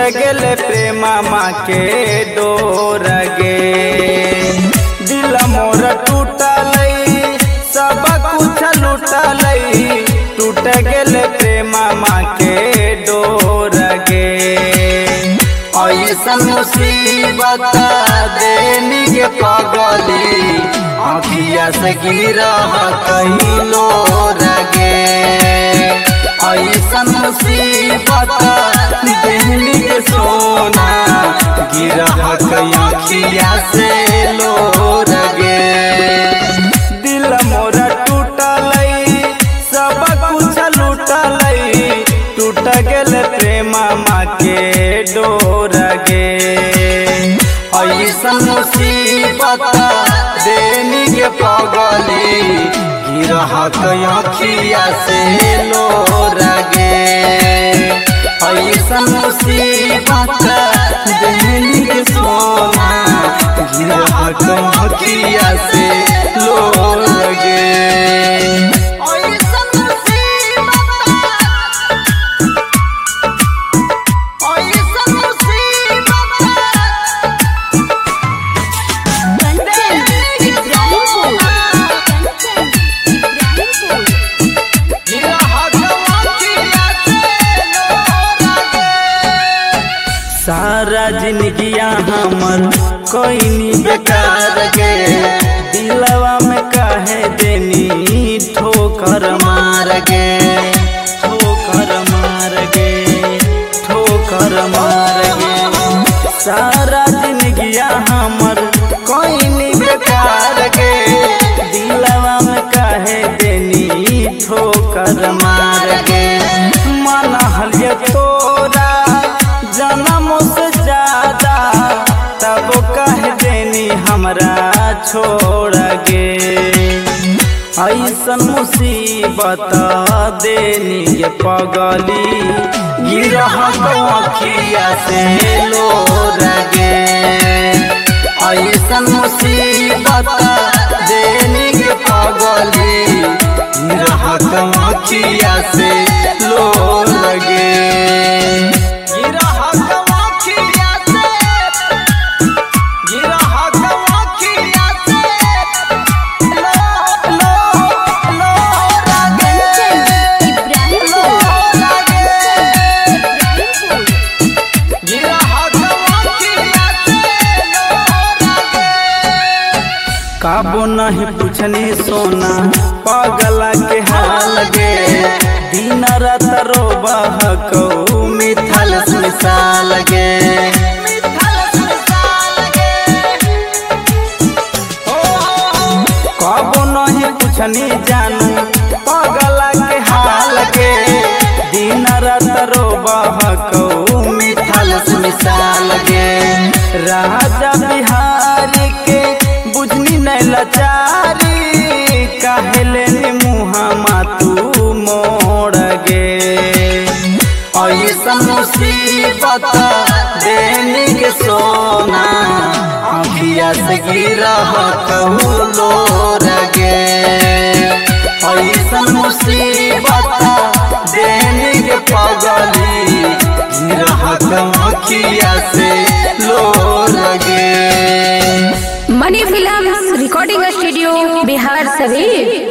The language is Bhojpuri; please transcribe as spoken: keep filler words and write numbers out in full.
गेले प्रेमा माँ के डोर गे। दिल मोर टूटल सब कुछ लूटल टूट गेले प्रेमा माँ के डोर गे। ऐसन मुसीबत देनी के पगली आँखिया से गिरा कहिलो रगे। ऐसन मुसीबत देनी के सोना गिरा कहिया से लो रगे। दिल मोरा टूटल सब कुछ लूटल टूट गेल प्रेमा माँ के डोर गे। ऐसन मुसीबत देनी के पगली गिरह कहिया से लो रगे। ऐसन मुसीबत देनी के सोना गिरह कहिया से लो रगे। सारा जिंदगिया हमर कोई नी बेकार गे। दिलवा में काहे देनी ठोकर मार गे। ठोकर मार गे ठोकर मार गे। सारा जिंदगिया हमर कोई नी बेकार गे। दिलवा में काहे देनी ठोकर मार गे। मन हलिय तोरा जन्म से ज्यादा तब कह देनी हमरा छोड़ गे। ऐसन मुसीबत देनी ये पगली गिरह कहिया से लो रगे। ऐसन मुसीबत देनी ये पगली गिरह कहिया से लो रगे। काबो नहीं पूछनी सोना पागला के हाल गे। दिन रात रोबह को मिथल मिसाल गे। काबो नहीं पूछनी जानू पागला के हाल गे। दिन रात रोबह को मिथल मिसाल गे। राजा बिहारी के बुझनी नहीं लाचारी कहले मुँह तू मोड़ गे। ऐसन मुसीबत देनी के सोना आँखिया से गिरह कहलो रगे। ऐसन मुसीबत देनी के पगली गिरह कहिया से लो रगे। Money Films recording studio Bihar शरीफ।